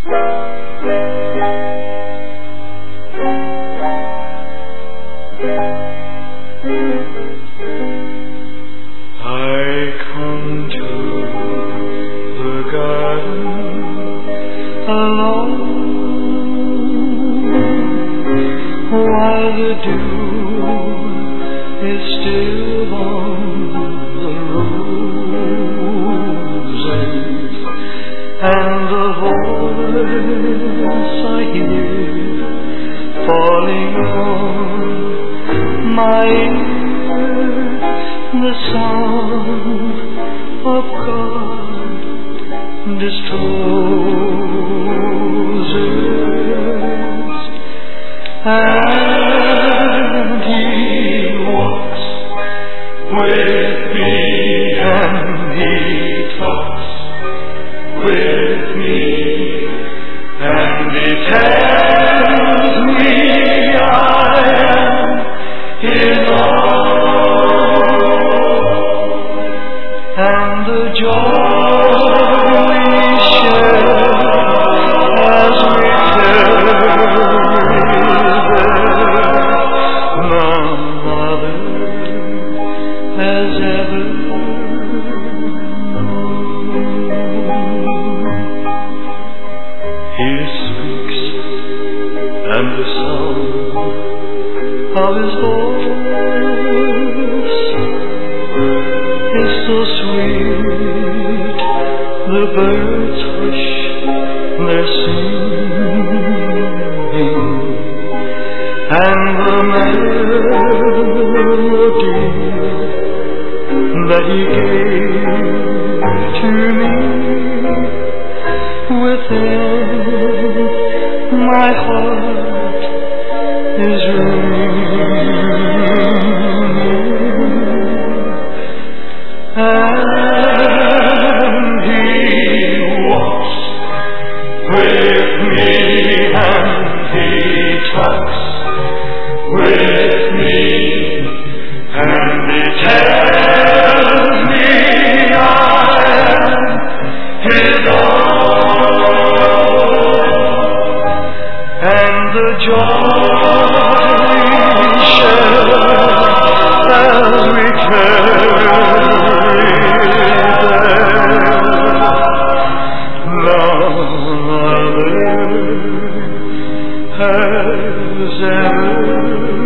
I come to the garden alone, while the dew is still on the roses, and the voice I hear falling on my ear, the song of God discloses, and He walks with me, and He talks with me, and He tells me I am His own, and the joy we share as we carry none other has ever known. He speaks, and the sound of His voice is so sweet, the birds hush their singing, and the melody that He gave to me within my heart is ringing, and He walks with me, and He talks with me, and He tells me I am His own, and the joy we share as we carry none other has ever